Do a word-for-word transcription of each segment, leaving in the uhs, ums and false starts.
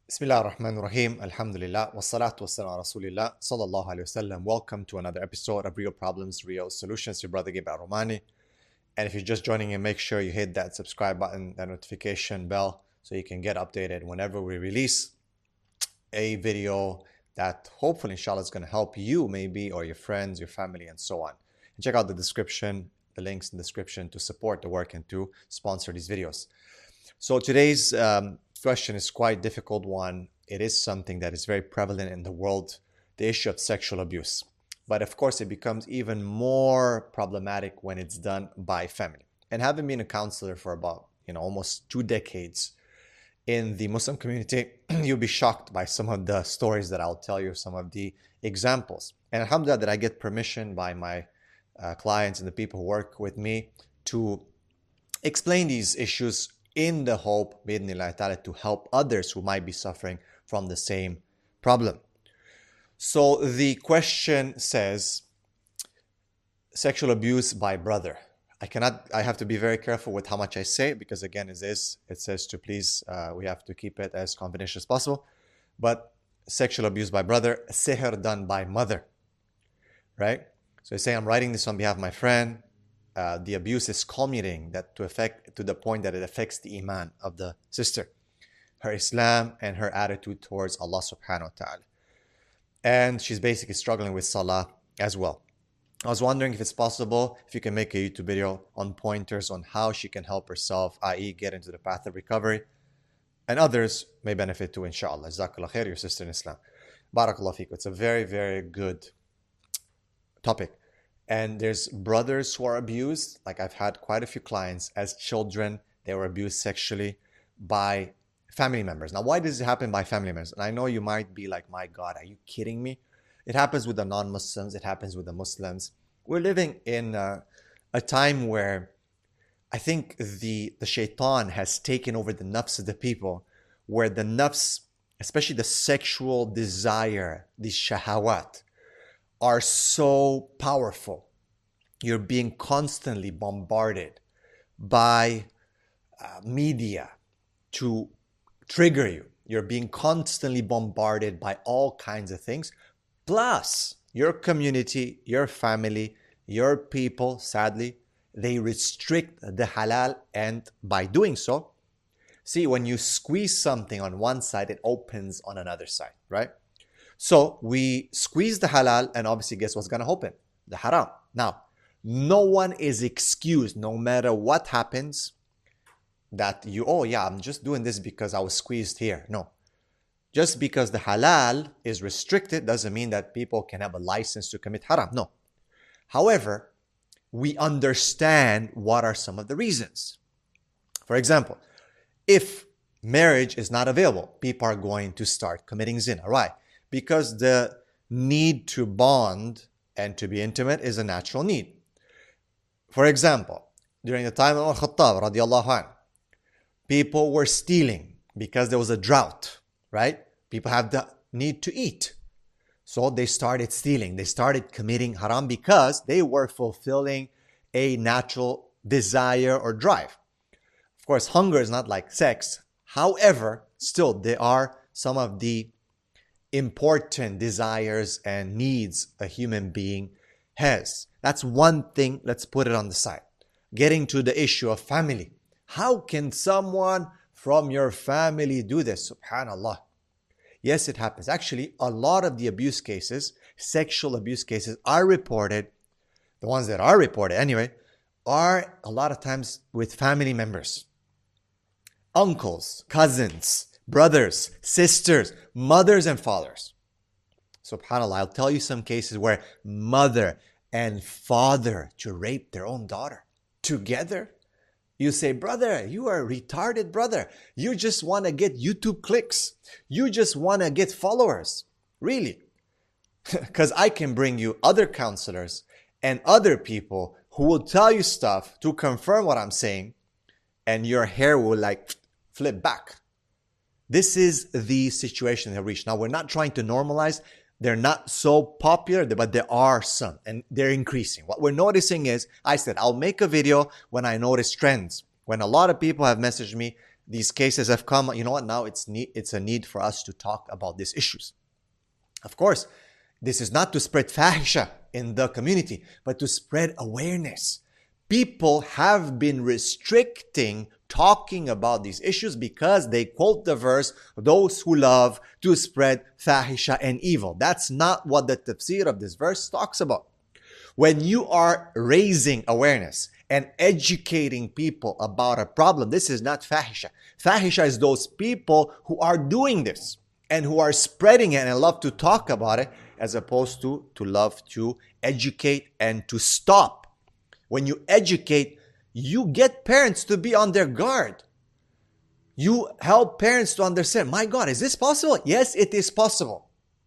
Bismillah ar-Rahman ar-Rahim, Alhamdulillah, wassalatu wassalamu ala Rasulillah, sallallahu alayhi wasallam. Welcome to another episode of Real Problems, Real Solutions. Your brother Gabriel Romani. And if you're just joining in, make sure you hit that subscribe button, that notification bell, so you can get updated whenever we release a video that hopefully, inshallah, is going to help you maybe, or your friends, your family, and so on. And check out the description, the links in the description to support the work and to sponsor these videos. So today's um, question is quite a difficult one. It is something that is very prevalent in the world, the issue of sexual abuse. But of course, it becomes even more problematic when it's done by family. And having been a counselor for about, you know, almost two decades in the Muslim community, you'll be shocked by some of the stories that I'll tell you, some of the examples. And alhamdulillah that I get permission by my uh, clients and the people who work with me to explain these issues in the hope, bi'idhnillah ta'ala, to help others who might be suffering from the same problem. So the question says, sexual abuse by brother. I cannot, I have to be very careful with how much I say, because again, it is, it says to please, uh, we have to keep it as confidential as possible. But sexual abuse by brother, sihr done by mother, right? So I say, I'm writing this on behalf of my friend. Uh, the abuse is culminating that to affect to the point that it affects the iman of the sister, her Islam and her attitude towards Allah subhanahu wa ta'ala. And she's basically struggling with salah as well. I was wondering if it's possible, if you can make a YouTube video on pointers on how she can help herself, that is get into the path of recovery, and others may benefit too, inshallah. Jazakallah khair, your sister in Islam. Barakallah feekum. It's a very, very good topic. And there's brothers who are abused. Like I've had quite a few clients as children, they were abused sexually by family members. Now, why does it happen by family members? And I know you might be like, my God, are you kidding me? It happens with the non-Muslims. It happens with the Muslims. We're living in a, a time where I think the, the shaitan has taken over the nafs of the people, where the nafs, especially the sexual desire, the shahawat, are so powerful. You're being constantly bombarded by uh, media to trigger you. You're being constantly bombarded by all kinds of things. Plus, your community, your family, your people, sadly, they restrict the halal. And by doing so, see, when you squeeze something on one side, it opens on another side, right? So we squeeze the halal, and obviously guess what's going to open? The haram. Now, no one is excused, no matter what happens, that you, oh yeah, I'm just doing this because I was squeezed here. No. Just because the halal is restricted doesn't mean that people can have a license to commit haram. No. However, we understand what are some of the reasons. For example, if marriage is not available, people are going to start committing zina, right? Because the need to bond and to be intimate is a natural need. For example, during the time of Al-Khattab, radiallahu anh, people were stealing because there was a drought, right? People have the need to eat. So they started stealing. They started committing haram because they were fulfilling a natural desire or drive. Of course, hunger is not like sex. However, still, there are some of the important desires and needs a human being has. That's one thing. Let's put it on the side. Getting to the issue of family. How can someone from your family do this? Subhanallah. Yes, it happens. Actually, a lot of the abuse cases, sexual abuse cases, are reported, the ones that are reported anyway, are a lot of times with family members. Uncles, cousins, brothers, sisters, mothers and fathers. SubhanAllah, I'll tell you some cases where mother and father to rape their own daughter together. You say, brother, you are a retarded brother. You just want to get YouTube clicks. You just want to get followers. Really? Because I can bring you other counselors and other people who will tell you stuff to confirm what I'm saying, and your hair will like flip back. This is the situation they reach. Now, we're not trying to normalize. They're not so popular, but there are some, and they're increasing. What we're noticing is, I said, I'll make a video when I notice trends. When a lot of people have messaged me, these cases have come, you know what, now it's need, it's a need for us to talk about these issues. Of course, this is not to spread fahisha in the community, but to spread awareness. People have been restricting talking about these issues because they quote the verse, those who love to spread fahisha and evil. That's not what the tafsir of this verse talks about. When you are raising awareness and educating people about a problem, this is not fahisha. Fahisha is those people who are doing this and who are spreading it and love to talk about it, as opposed to to love to educate and to stop. When you educate, you get parents to be on their guard. You help parents to understand, my God, is this possible? Yes, it is possible.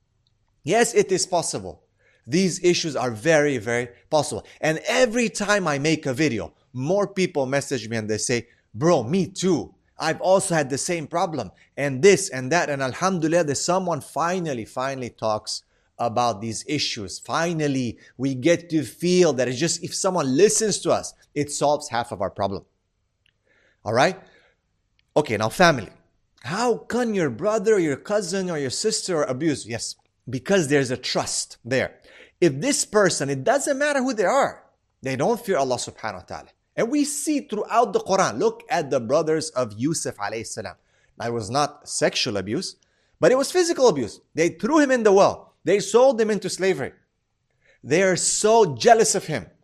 Yes, it is possible. These issues are very, very possible. And every time I make a video, more people message me and they say, bro, me too. I've also had the same problem. And this and that. And alhamdulillah, that someone finally, finally talks about these issues. Finally, we get to feel that it's just, if someone listens to us, it solves half of our problem. All right? Okay, now family. How can your brother or your cousin or your sister abuse? Yes, because there's a trust there. If this person, it doesn't matter who they are, they don't fear Allah subhanahu wa ta'ala. And we see throughout the Quran, look at the brothers of Yusuf alayhi salam. Now, it was not sexual abuse, but it was physical abuse. They threw him in the well. They sold him into slavery. They are so jealous of him.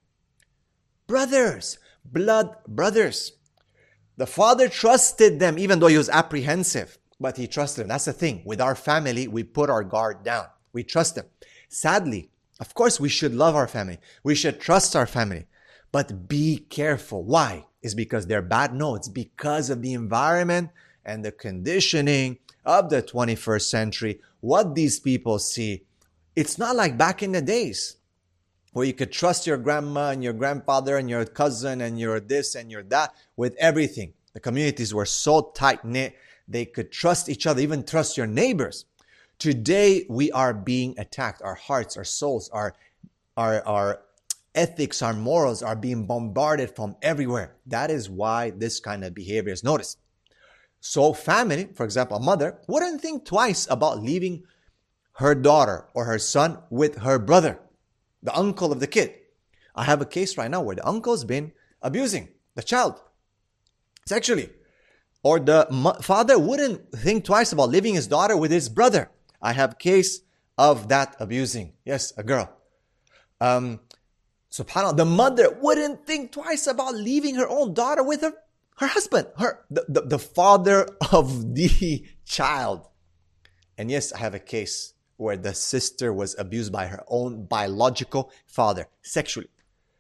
Brothers, blood brothers. The father trusted them even though he was apprehensive, but he trusted them. That's the thing. With our family, we put our guard down. We trust them. Sadly, of course, we should love our family. We should trust our family. But be careful. Why? Is because they're bad? No, it's because of the environment and the conditioning of the twenty-first century. What these people see. It's not like back in the days where you could trust your grandma and your grandfather and your cousin and your this and your that with everything. The communities were so tight-knit, they could trust each other, even trust your neighbors. Today, we are being attacked. Our hearts, our souls, our, our, our ethics, our morals are being bombarded from everywhere. That is why this kind of behavior is noticed. So family, for example, a mother wouldn't think twice about leaving her daughter or her son with her brother, the uncle of the kid. I have a case right now where the uncle's been abusing the child sexually. Or the mo- father wouldn't think twice about leaving his daughter with his brother. I have a case of that abusing. Yes, a girl. Um, SubhanAllah, the mother wouldn't think twice about leaving her own daughter with her, her husband, her the, the, the father of the child. And yes, I have a case where the sister was abused by her own biological father sexually.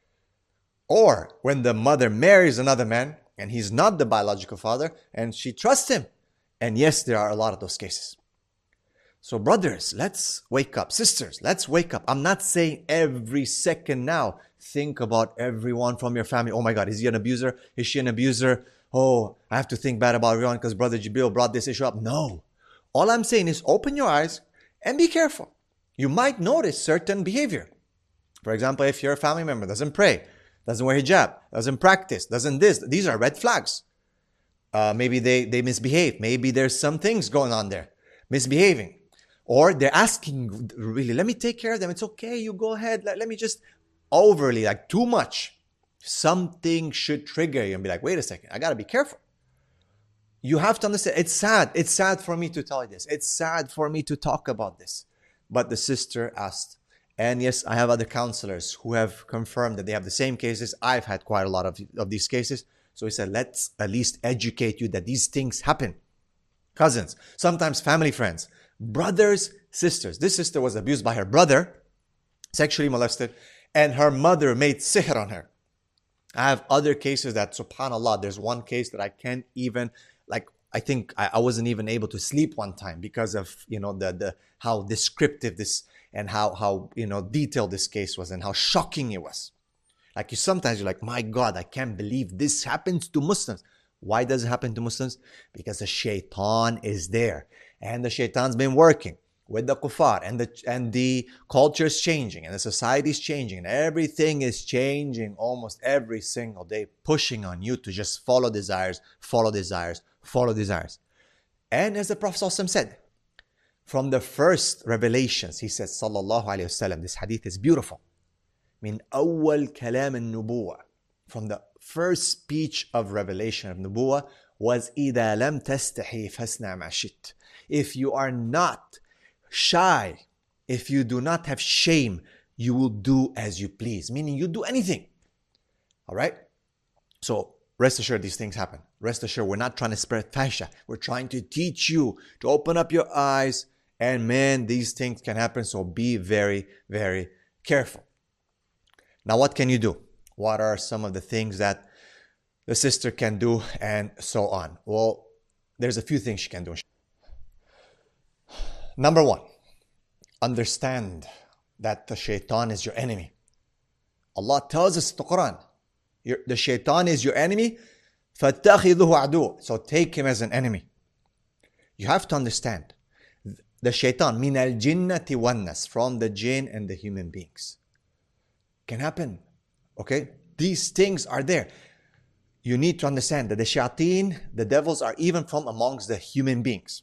Or when the mother marries another man and he's not the biological father and she trusts him. And yes, there are a lot of those cases. So brothers, let's wake up. Sisters, let's wake up. I'm not saying every second now, think about everyone from your family. Oh my God, is he an abuser? Is she an abuser? Oh, I have to think bad about everyone because Brother Jibril brought this issue up. No. All I'm saying is open your eyes and be careful. You might notice certain behavior. For example, if your family member doesn't pray, doesn't wear hijab, doesn't practice, doesn't this, these are red flags. Uh, maybe they, they misbehave. Maybe there's some things going on there, misbehaving. Or they're asking, really, let me take care of them. It's okay, you go ahead. Let, let me just, overly, like too much. Something should trigger you and be like, wait a second, I got to be careful. You have to understand, it's sad. It's sad for me to tell you this. It's sad for me to talk about this. But the sister asked. And yes, I have other counselors who have confirmed that they have the same cases. I've had quite a lot of, of these cases. So he said, let's at least educate you that these things happen. Cousins, sometimes family friends, brothers, sisters. This sister was abused by her brother, sexually molested, and her mother made sihr on her. I have other cases that, subhanAllah, there's one case that I can't even, like, I think I, I wasn't even able to sleep one time because of, you know, the the how descriptive this and how, how you know, detailed this case was and how shocking it was. Like, you sometimes you're like, my God, I can't believe this happens to Muslims. Why does it happen to Muslims? Because the shaitan is there. And the shaitan's been working. with the kuffar, and the and the culture is changing, and the society is changing, and everything is changing almost every single day, pushing on you to just follow desires, follow desires, follow desires. And as the Prophet ﷺ said, from the first revelations, he said, sallallahu alayhi wasallam, this hadith is beautiful. Min awwal kalam al-nubuwah, from the first speech of revelation of nubuwah was إِذَا لَمْ تَسْتَحِي فَاسْنَعْ مَا شِئْتَ. If you are not shy, if you do not have shame, you will do as you please, meaning you do anything. All right? So rest assured these things happen. Rest assured we're not trying to spread fahisha. We're trying to teach you to open up your eyes, and man, these things can happen, so be very, very careful. Now what can you do? What are some of the things that the sister can do and so on? Well, there's a few things she can do. Number one, understand that the shaitan is your enemy. Allah tells us in the Quran, your, the shaitan is your enemy. فَاتَّخِذُهُ عَدُوًّا. So take him as an enemy. You have to understand, the shaitan, min al-jinnati wan-nas, from the jinn and the human beings. Can happen. Okay? These things are there. You need to understand that the shayateen, the devils, are even from amongst the human beings.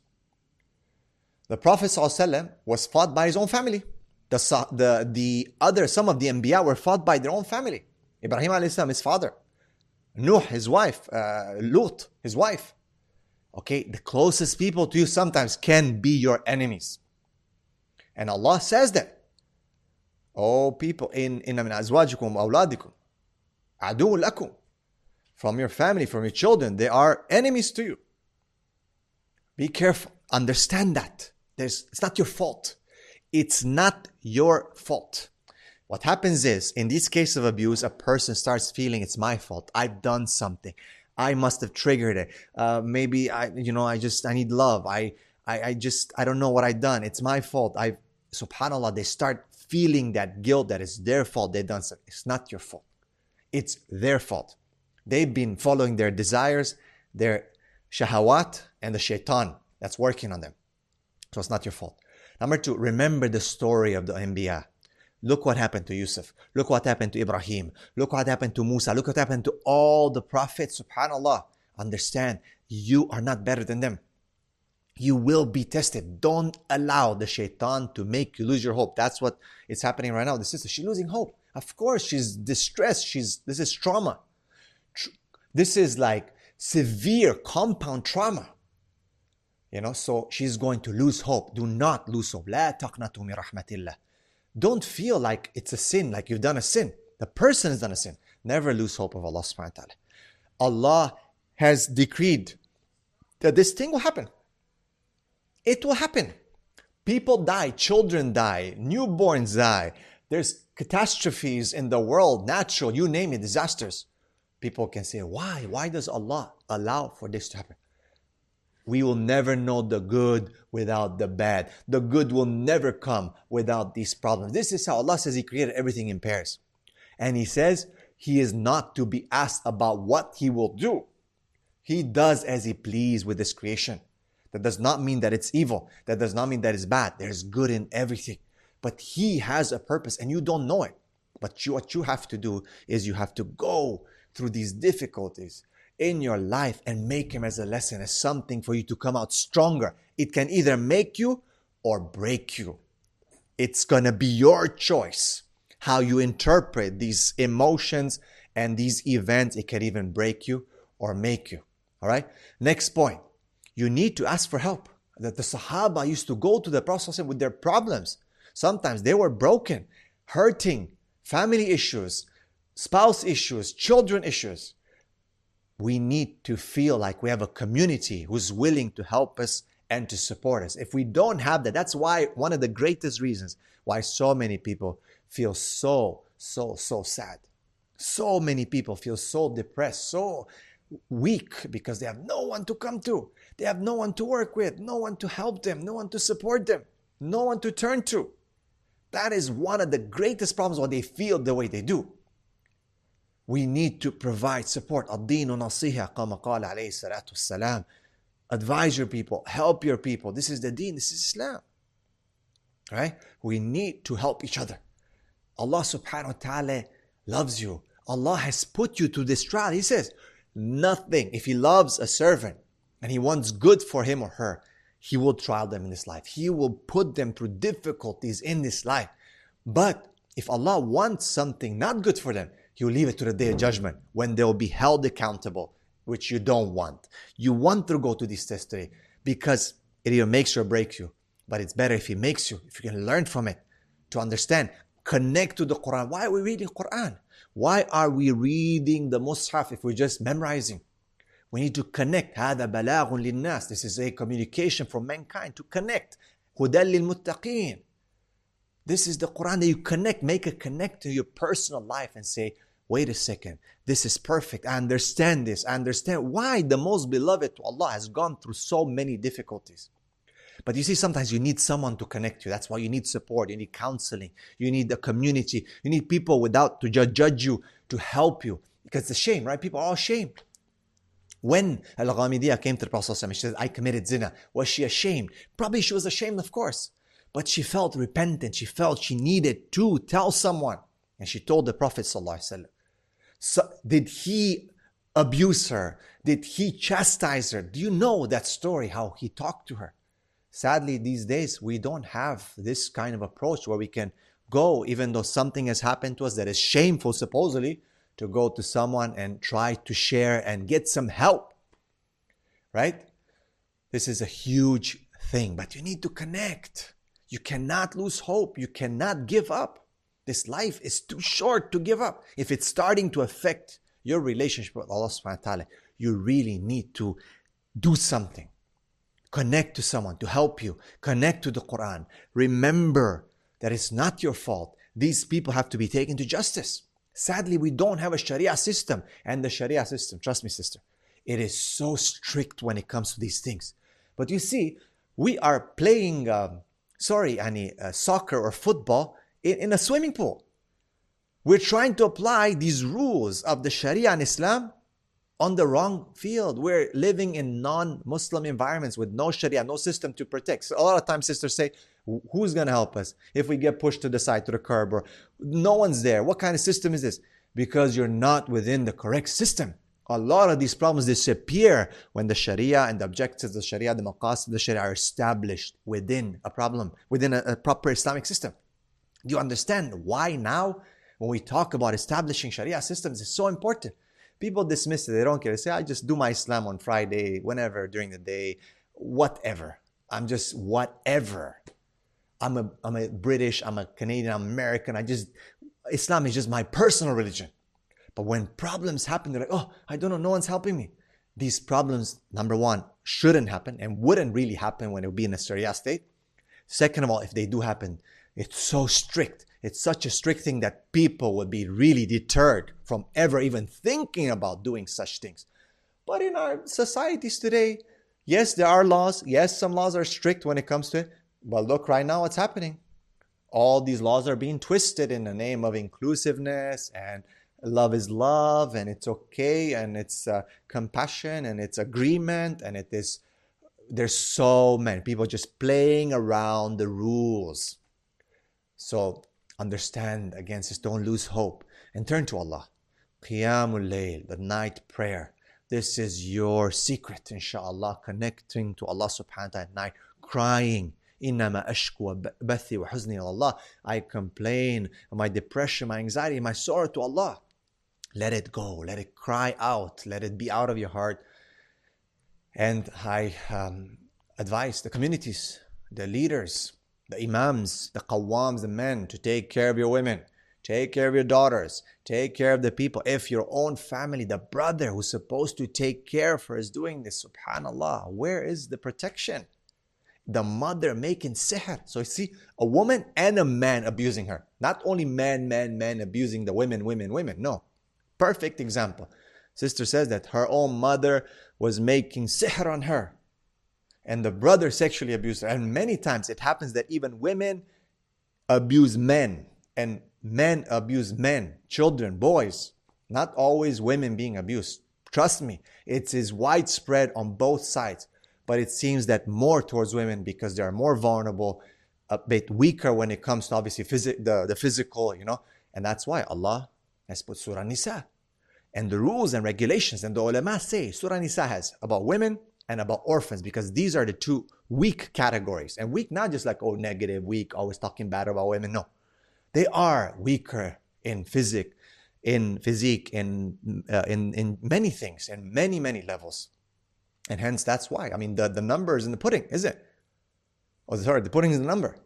The Prophet ﷺ was fought by his own family. The, the, the other, some of the Anbiya were fought by their own family. Ibrahim alayhi salam, his father. Nuh, his wife. Uh, Lut, his wife. Okay, the closest people to you sometimes can be your enemies. And Allah says that. Oh people, in in min azwajikum awladikum adu lakum. From your family, from your children, they are enemies to you. Be careful. Understand that. There's, it's not your fault. It's not your fault. What happens is, in this case of abuse, a person starts feeling it's my fault. I've done something. I must have triggered it. Uh, maybe I, you know, I just, I need love. I, I, I just, I don't know what I've done. It's my fault. I, subhanAllah, they start feeling that guilt that it's their fault. They've done something. It's not your fault. It's their fault. They've been following their desires, their shahawat, and the shaitan that's working on them. So it's not your fault. Number two, remember the story of the Anbiya. Look what happened to Yusuf. Look what happened to Ibrahim. Look what happened to Musa. Look what happened to all the prophets. SubhanAllah. Understand, you are not better than them. You will be tested. Don't allow the shaitan to make you lose your hope. That's what is happening right now. The sister, she's losing hope. Of course, she's distressed. She's, this is trauma. This is like severe compound trauma. You know, so she's going to lose hope. Do not lose hope. لا تقنطوا من رحمة الله. Don't feel like it's a sin, like you've done a sin. The person has done a sin. Never lose hope of Allah subhanahu wa ta'ala. Allah has decreed that this thing will happen. It will happen. People die, children die, newborns die. There's catastrophes in the world, natural, you name it, disasters. People can say, why? Why does Allah allow for this to happen? We will never know the good without the bad. The good will never come without these problems. This is how Allah says He created everything in pairs. And He says He is not to be asked about what He will do. He does as He pleases with this creation. That does not mean that it's evil. That does not mean that it's bad. There's good in everything. But He has a purpose and you don't know it. But you, what you have to do is you have to go through these difficulties in your life and make Him as a lesson, as something for you to come out stronger. It can either make you or break you. It's going to be your choice how you interpret these emotions and these events. It can even break you or make you. All right. Next point. You need to ask for help. That the Sahaba used to go to the Prophet with their problems. Sometimes they were broken, hurting, family issues, spouse issues, children issues. We need to feel like we have a community who's willing to help us and to support us. If we don't have that, that's why one of the greatest reasons why so many people feel so, so, so sad. So many people feel so depressed, so weak because they have no one to come to. They have no one to work with, no one to help them, no one to support them, no one to turn to. That is one of the greatest problems why they feel the way they do. We need to provide support. الدين نصيحة كما قال عليه الصلاة والسلام. Advise your people, help your people. This is the deen, this is Islam. Right? We need to help each other. Allah subhanahu wa ta'ala loves you. Allah has put you to this trial. He says, nothing. If He loves a servant and He wants good for him or her, He will trial them in this life. He will put them through difficulties in this life. But if Allah wants something not good for them, He will leave it to the day of judgment when they will be held accountable, which you don't want. You want to go to this test today because it either makes you or breaks you. But it's better if He makes you, if you can learn from it, to understand, connect to the Quran. Why are we reading Quran? Why are we reading the Mus'haf if we're just memorizing? We need to connect. هذا بلاغ للناس. This is a communication for mankind to connect. هدى للمتقين. This is the Quran that you connect. Make a connect to your personal life and say, wait a second, this is perfect. I understand this. I understand why the most beloved to Allah has gone through so many difficulties. But you see, sometimes you need someone to connect you. That's why you need support. You need counseling. You need a community. You need people without to judge, judge you, to help you. Because it's a shame, right? People are all ashamed. When Al-Ghamidiyya came to the Prophet ﷺ, she said, I committed zina. Was she ashamed? Probably she was ashamed, of course. But she felt repentant. She felt she needed to tell someone. And she told the Prophet ﷺ. So did he abuse her? Did he chastise her? Do you know that story, how he talked to her? Sadly, these days, we don't have this kind of approach where we can go, even though something has happened to us that is shameful, supposedly, to go to someone and try to share and get some help. Right? This is a huge thing, but you need to connect. You cannot lose hope. You cannot give up. This life is too short to give up. If it's starting to affect your relationship with Allah subhanahu wa ta'ala, you really need to do something. Connect to someone to help you. Connect to the Quran. Remember that it's not your fault. These people have to be taken to justice. Sadly, we don't have a Sharia system. And the Sharia system, trust me, sister, it is so strict when it comes to these things. But you see, we are playing, um, sorry, any uh, soccer or football in, in a swimming pool. We're trying to apply these rules of the Sharia and Islam on the wrong field. We're living in non-Muslim environments with no Sharia, no system to protect. So a lot of times sisters say, who's going to help us if we get pushed to the side, to the curb, or no one's there? What kind of system is this? Because you're not within the correct system. A lot of these problems disappear when the Sharia and the objectives of the Sharia, the maqasid of the Sharia are established within a problem, within a, a proper Islamic system. Do you understand why now, when we talk about establishing Sharia systems, it's so important? People dismiss it. They don't care. They say, I just do my Islam on Friday, whenever, during the day, whatever. I'm just whatever. I'm a, I'm a British, I'm a Canadian, I'm American. I just, Islam is just my personal religion. But when problems happen, they're like, oh, I don't know, no one's helping me. These problems, number one, shouldn't happen and wouldn't really happen when it would be in a Sharia state. Second of all, if they do happen, it's so strict. It's such a strict thing that people would be really deterred from ever even thinking about doing such things. But in our societies today, yes, there are laws. Yes, some laws are strict when it comes to it. But look, right now what's happening. All these laws are being twisted in the name of inclusiveness and love is love and it's okay and it's uh, compassion and it's agreement and it is, there's so many people just playing around the rules. So understand, again, just don't lose hope and turn to Allah. Qiyamul Layl, the night prayer. This is your secret, inshallah, connecting to Allah subhanahu wa ta'ala at night, crying. إِنَّمَا أَشْكُوَ بَثِّي وَحُزْنِي Allah. I complain, my depression, my anxiety, my sorrow to Allah. Let it go, let it cry out, let it be out of your heart. And I um, advise the communities, the leaders, the imams, the qawwams, the men, to take care of your women, take care of your daughters, take care of the people. If your own family, the brother who's supposed to take care of her is doing this, subhanallah, where is the protection? The mother making sihr. So you see, a woman and a man abusing her. Not only man, man, man abusing the women, women, women. No. Perfect example. Sister says that her own mother was making sihr on her. And the brother sexually abused her. And many times it happens that even women abuse men. And men abuse men, children, boys. Not always women being abused. Trust me, it is widespread on both sides. But it seems that more towards women because they are more vulnerable. a bit weaker when it comes to obviously phys- the, the physical, you know. And that's why Allah has put Surah Nisa. And the rules and regulations, and the ulama say Surah Nisa has about women and about orphans, because these are the two weak categories. And weak, not just like, oh, negative, weak, always talking bad about women. No. They are weaker in physique, in physique, in, uh, in, in many things, in many, many levels. And hence, that's why. I mean, the, the number is in the pudding, is it? Oh, sorry, the pudding is the number.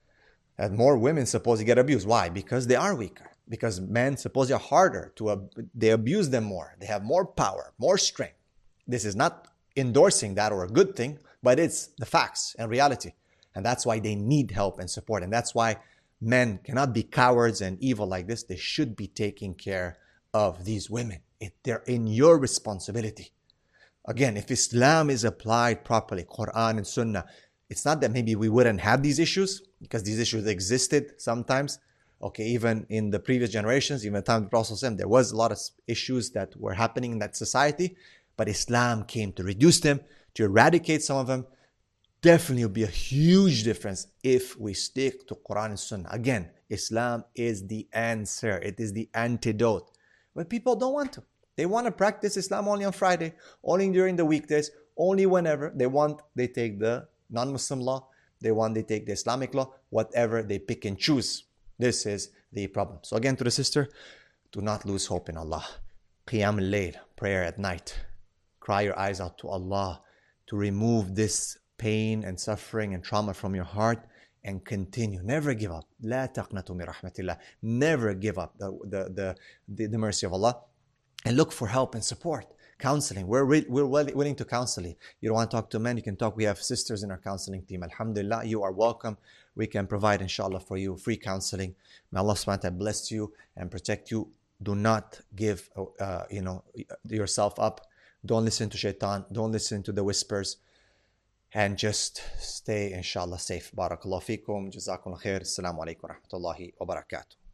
And more women supposedly get abused. Why? Because they are weaker. Because men supposedly are harder to, ab- they abuse them more. They have more power, more strength. This is not endorsing that or a good thing, but it's the facts and reality. And that's why they need help and support. And that's why men cannot be cowards and evil like this. They should be taking care of these women. It, they're in your responsibility. Again, if Islam is applied properly, Quran and Sunnah, it's not that maybe we wouldn't have these issues, because these issues existed sometimes. Okay, even in the previous generations, even the time of the Prophet, there was a lot of issues that were happening in that society, but Islam came to reduce them, to eradicate some of them. Definitely will be a huge difference if we stick to Quran and Sunnah. Again, Islam is the answer. It is the antidote. But people don't want to. They want to practice Islam only on Friday, only during the weekdays, only whenever they want. They take the non-Muslim law. They want, they take the Islamic law, whatever they pick and choose. This is the problem. So again, to the sister, do not lose hope in Allah. Qiyam al-Layl, prayer at night. Cry your eyes out to Allah to remove this pain and suffering and trauma from your heart, and continue. Never give up. La taqnatu min rahmatillah. Never give up the, the, the, the, the mercy of Allah. And look for help and support. Counseling. We're, re- we're willing to counsel you. You don't want to talk to men, you can talk. We have sisters in our counseling team. Alhamdulillah, you are welcome. We can provide, inshallah, for you free counseling. May Allah subhanahu wa ta'ala bless you and protect you. Do not give uh, you know, yourself up. Don't listen to shaitan. Don't listen to the whispers. And just stay, inshallah, safe. Barakallahu feekum. Jazakum khair. Assalamu alaikum wa rahmatullahi wa barakatuh.